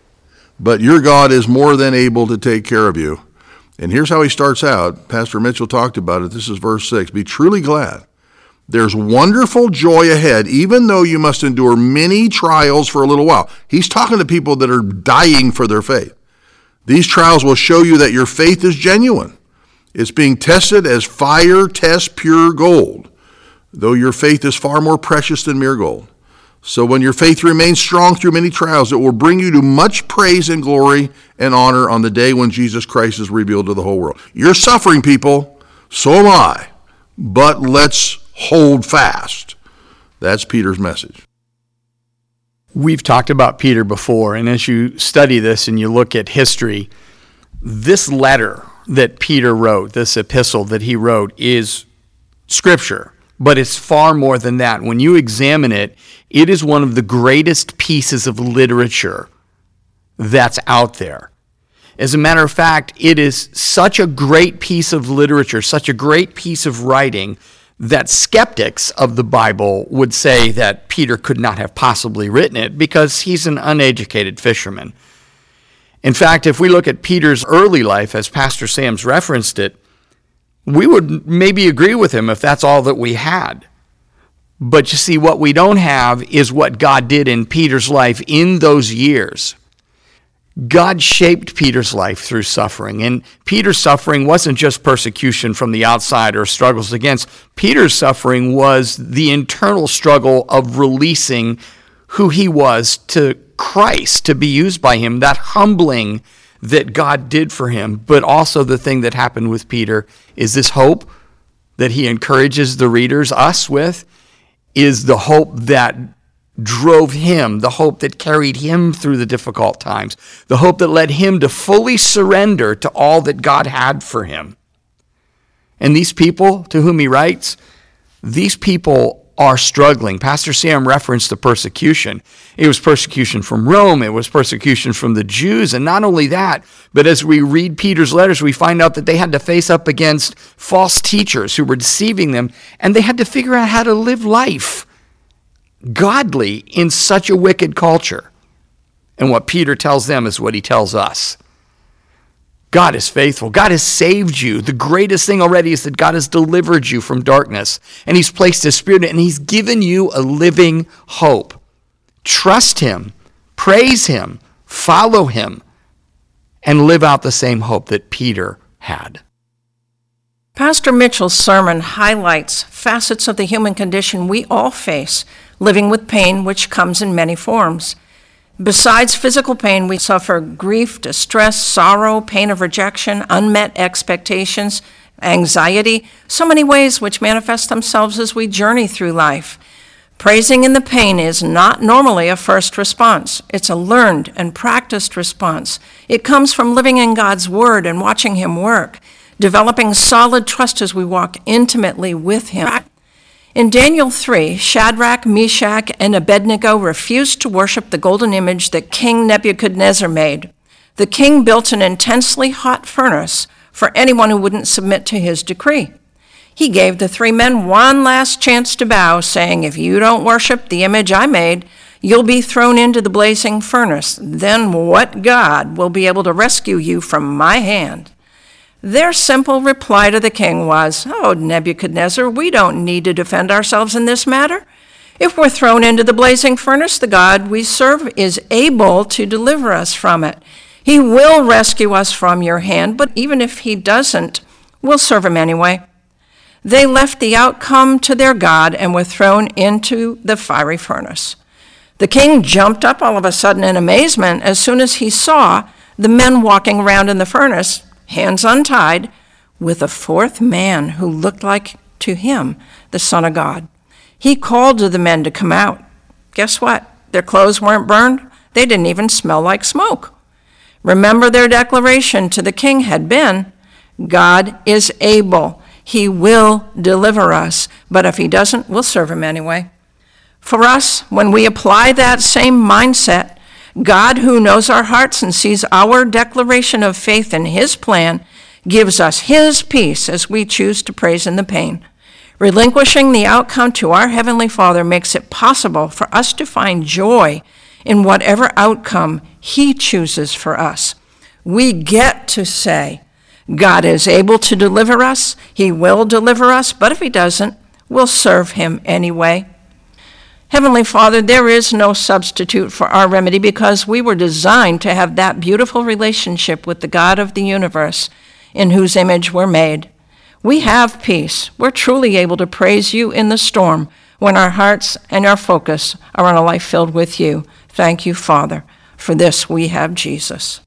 but your God is more than able to take care of you. And here's how he starts out. Pastor Mitchell talked about it. This is verse six. Be truly glad. There's wonderful joy ahead, even though you must endure many trials for a little while. He's talking to people that are dying for their faith. These trials will show you that your faith is genuine. It's being tested as fire tests pure gold, though your faith is far more precious than mere gold. So when your faith remains strong through many trials, it will bring you to much praise and glory and honor on the day when Jesus Christ is revealed to the whole world. You're suffering, people. So am I. But let's hold fast. That's Peter's message. We've talked about Peter before, and as you study this and you look at history, this letter that Peter wrote, this epistle that he wrote, is scripture, but it's far more than that. When you examine it, it is one of the greatest pieces of literature that's out there. As a matter of fact, it is such a great piece of literature, such a great piece of writing, that skeptics of the Bible would say that Peter could not have possibly written it because he's an uneducated fisherman. In fact, if we look at Peter's early life, as Pastor Sam's referenced it, we would maybe agree with him if that's all that we had. But you see, what we don't have is what God did in Peter's life in those years. God shaped Peter's life through suffering, and Peter's suffering wasn't just persecution from the outside or struggles against. Peter's suffering was the internal struggle of releasing who he was to Christ, to be used by him, that humbling that God did for him. But also the thing that happened with Peter is this hope that he encourages the readers, us with, is the hope that drove him, the hope that carried him through the difficult times, the hope that led him to fully surrender to all that God had for him. And these people to whom he writes, these people are struggling. Pastor Sam referenced the persecution. It was persecution from Rome. It was persecution from the Jews. And not only that, but as we read Peter's letters, we find out that they had to face up against false teachers who were deceiving them, and they had to figure out how to live life godly in such a wicked culture. And what Peter tells them is what he tells us. God is faithful. God has saved you. The greatest thing already is that God has delivered you from darkness, and he's placed his spirit in it, and he's given you a living hope. Trust him, praise him, follow him, and live out the same hope that Peter had. Pastor Mitchell's sermon highlights facets of the human condition we all face, living with pain which comes in many forms. Besides physical pain, we suffer grief, distress, sorrow, pain of rejection, unmet expectations, anxiety, so many ways which manifest themselves as we journey through life. Praising in the pain is not normally a first response. It's a learned and practiced response. It comes from living in God's Word and watching Him work, developing solid trust as we walk intimately with Him. In Daniel three, Shadrach, Meshach, and Abednego refused to worship the golden image that King Nebuchadnezzar made. The king built an intensely hot furnace for anyone who wouldn't submit to his decree. He gave the three men one last chance to bow, saying, "If you don't worship the image I made, you'll be thrown into the blazing furnace. Then what God will be able to rescue you from my hand?" Their simple reply to the king was, "Oh, Nebuchadnezzar, we don't need to defend ourselves in this matter. If we're thrown into the blazing furnace, the God we serve is able to deliver us from it. He will rescue us from your hand, but even if he doesn't, we'll serve him anyway." They left the outcome to their God and were thrown into the fiery furnace. The king jumped up all of a sudden in amazement as soon as he saw the men walking around in the furnace, hands untied, with a fourth man who looked like to him the Son of God. He called to the men to come out. Guess what? Their clothes weren't burned. They didn't even smell like smoke. Remember, their declaration to the king had been, "God is able. He will deliver us, but if he doesn't, we'll serve him anyway." For us, when we apply that same mindset, God, who knows our hearts and sees our declaration of faith in his plan, gives us his peace as we choose to praise in the pain. Relinquishing the outcome to our Heavenly Father makes it possible for us to find joy in whatever outcome he chooses for us. We get to say, God is able to deliver us, he will deliver us, but if he doesn't, we'll serve him anyway. Heavenly Father, there is no substitute for our remedy because we were designed to have that beautiful relationship with the God of the universe in whose image we're made. We have peace. We're truly able to praise you in the storm when our hearts and our focus are on a life filled with you. Thank you, Father. For this we have Jesus.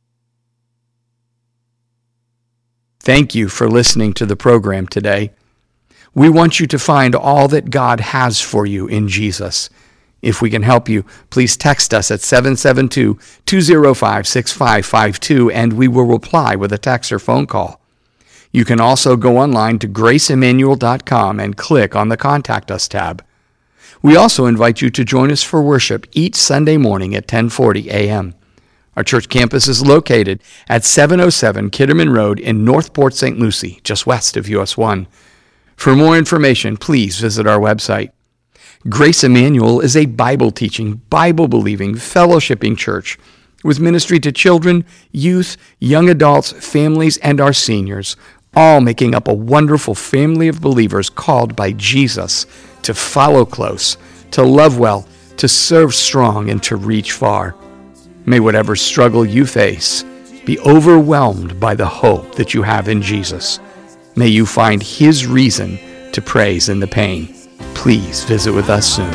Thank you for listening to the program today. We want you to find all that God has for you in Jesus. If we can help you, please text us at seven seven two, two zero five, six five five two and we will reply with a text or phone call. You can also go online to grace emmanuel dot com and click on the Contact Us tab. We also invite you to join us for worship each Sunday morning at ten forty a.m. Our church campus is located at seven oh seven Kitterman Road in North Port Saint Lucie, just west of U S one. For more information, please visit our website. Grace Emmanuel is a Bible-teaching, Bible-believing, fellowshipping church with ministry to children, youth, young adults, families, and our seniors, all making up a wonderful family of believers called by Jesus to follow close, to love well, to serve strong, and to reach far. May whatever struggle you face be overwhelmed by the hope that you have in Jesus. May you find his reason to praise in the pain. Please visit with us soon.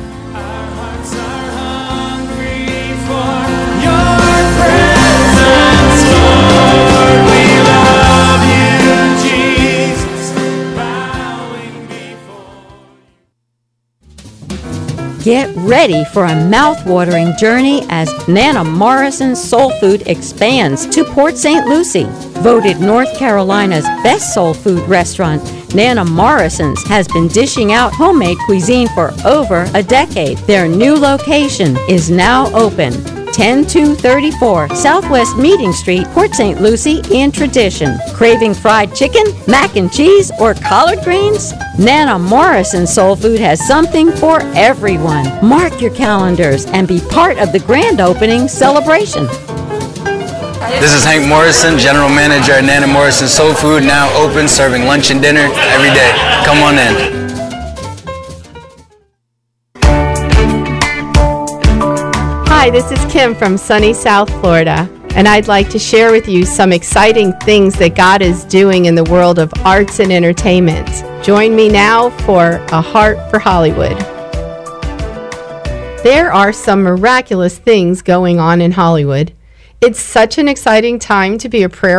Get ready for a mouth-watering journey as Nana Morrison Soul Food expands to Port Saint Lucie. Voted North Carolina's best soul food restaurant, Nana Morrison's has been dishing out homemade cuisine for over a decade. Their new location is now open. ten two thirty-four Southwest Meeting Street, Port Saint Lucie in tradition. Craving fried chicken, mac and cheese, or collard greens? Nana Morrison Soul Food has something for everyone. Mark your calendars and be part of the grand opening celebration. This is Hank Morrison, General Manager at Nana Morrison Soul Food, now open, serving lunch and dinner every day. Come on in. Hi, this is Kim from sunny South Florida, and I'd like to share with you some exciting things that God is doing in the world of arts and entertainment. Join me now for A Heart for Hollywood. There are some miraculous things going on in Hollywood. It's such an exciting time to be a prayer